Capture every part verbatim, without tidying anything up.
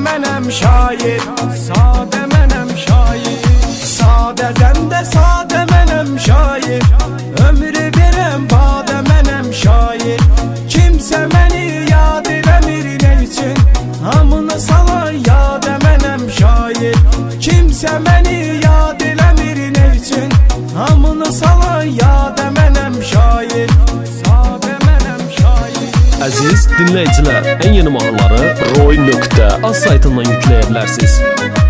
mənəm şair, sadə mənəm şair. Sadədən də sadə mənəm şair, ömrü verəm badə mənəm şair. Kimsə məni yad eləmir nə üçün, hamını salan yadə mənəm şair. Kimsə məni yad eləmir nə üçün, hamını salan yadə mənəm şair, sadə mənəm şair. Əziz dinləyicilər, ən yeni mahnıları roy nöqtə az saytından yükləyə bilərsiniz.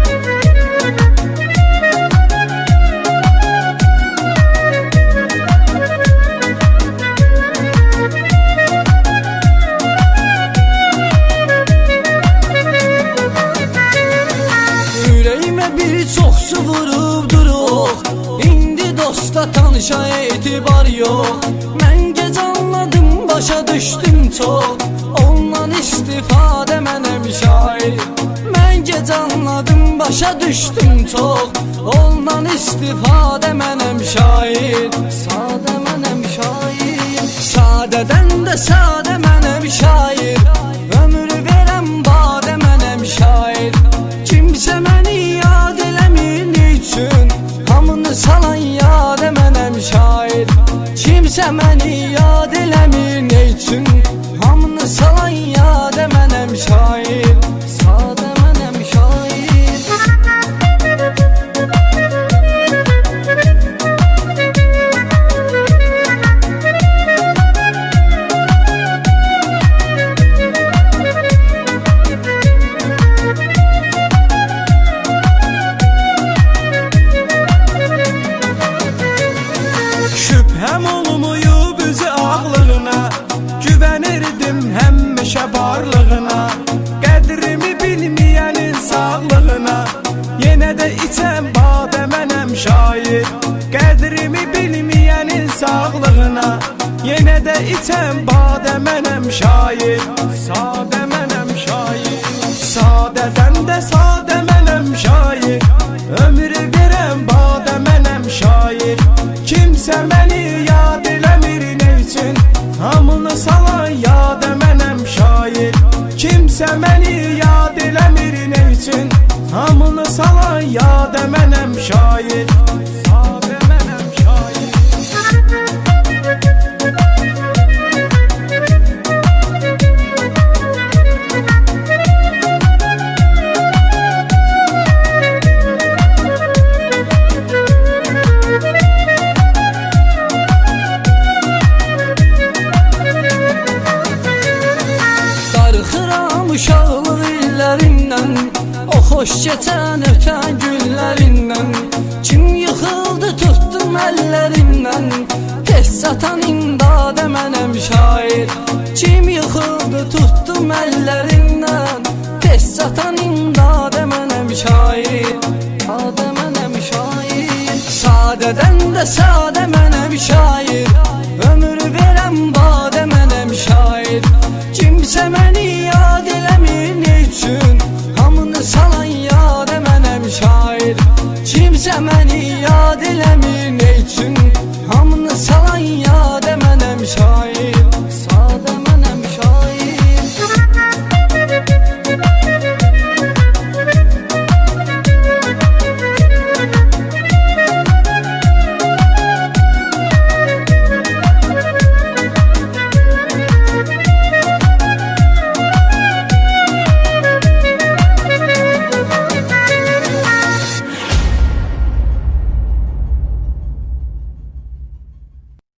Ürəyimə bir çoxsu vurub duruq, indi dosta tanışa etibar yox. Mən gec anladım, başa düşdüm çox, ondan istifadə mənəm şair. Mən gec anladım, başa düşdüm çox, ondan istifadə mənəm şair. Sadə mənəm şair, sadədən də sadə mənəm şair. Ömrü verəm badə mənəm şair. Kimsə məni yad eləmir nə üçün, hamını salan yadə mənəm şair. Kimsə məni yad eləmir nə üçün, hamını salan yadə mənəm şair. Sadə mənəm şair. Şübhəm olmayıb üzü ağlığına, güvənirdim həmişə varlığına. Qədrimi bilməyənin sağlığına, yenə də içəm badə mənəm şair. Qədrimi bilməyənin sağlığına, yenə də içəm badə mənəm şair. Sadə mənəm şair, sadədən də sadə mənəm şair. Ömrü verəm badə mənəm şair. Kimsə məni yad eləmir nə üçün, hamını salan yadə mənəm şair. Kimsə məni yad eləmir nə üçün, hamını salan yadə mənəm şair. Sadə mənəm şair. Darıxıram uşaqlıq illərindən, o xoş keçən ötən günlərindən. Kim yıxıldı tutdum əllərindən, tez çatan imdadə mənəm şair. Kim yıxıldı tutdum əllərindən, tez çatan imdadə mənəm şair. Sadə mənəm şair, sadədən də sadə mənəm şair. Ömrü verəm badə mənəm şair. Kimsə məni yad eləmir nə üçün, hamını salan yadə mənəm şair. Kimsə məni yad eləmir nə üçün, hamını salan yadə mənəm şair.